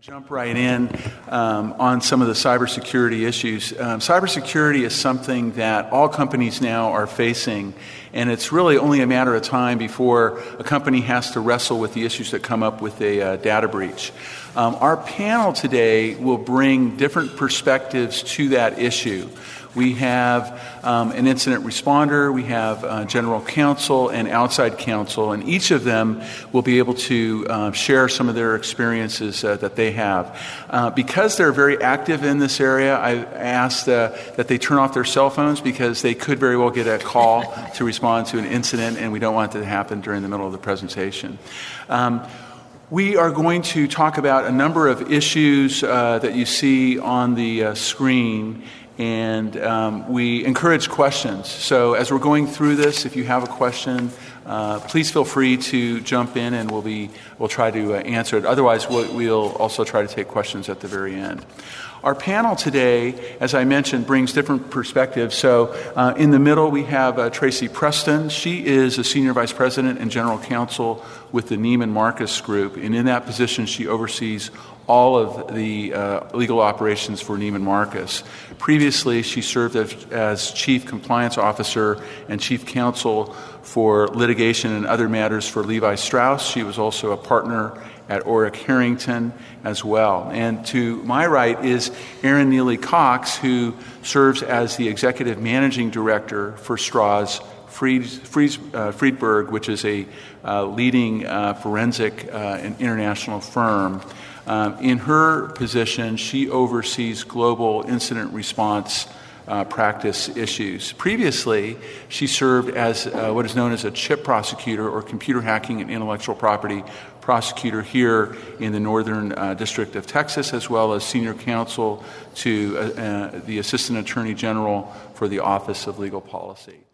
Jump right in on some of the cybersecurity issues. Cybersecurity is something that all companies now are facing, and it's really only a matter of time before a company has to wrestle with the issues that come up with a data breach. Our panel today will bring different perspectives to that issue. We have an incident responder, we have general counsel and outside counsel, and each of them will be able to share some of their experiences that they have. Because they're very active in this area, I asked that they turn off their cell phones because they could very well get a call to respond to an incident, and we don't want it to happen during the middle of the presentation. We are going to talk about a number of issues that you see on the screen, and we encourage questions. So as we're going through this, if you have a question, please feel free to jump in, and we'll try to answer it. Otherwise, we'll also try to take questions at the very end. Our panel today, as I mentioned, brings different perspectives. So in the middle, we have Tracy Preston. She is a Senior Vice President and General Counsel with the Neiman Marcus Group. And in that position, she oversees all of the legal operations for Neiman Marcus. Previously, she served as Chief Compliance Officer and Chief Counsel for litigation and other matters for Levi Strauss. She was also a partner at Orrick Harrington as well. And to my right is Erin Neely Cox, who serves as the Executive Managing Director for Strauss Friedberg, which is a leading forensic and international firm. In her position, she oversees global incident response practice issues. Previously, she served as what is known as a CHIP prosecutor, or computer hacking and intellectual property prosecutor, here in the Northern District of Texas, as well as senior counsel to the Assistant Attorney General for the Office of Legal Policy.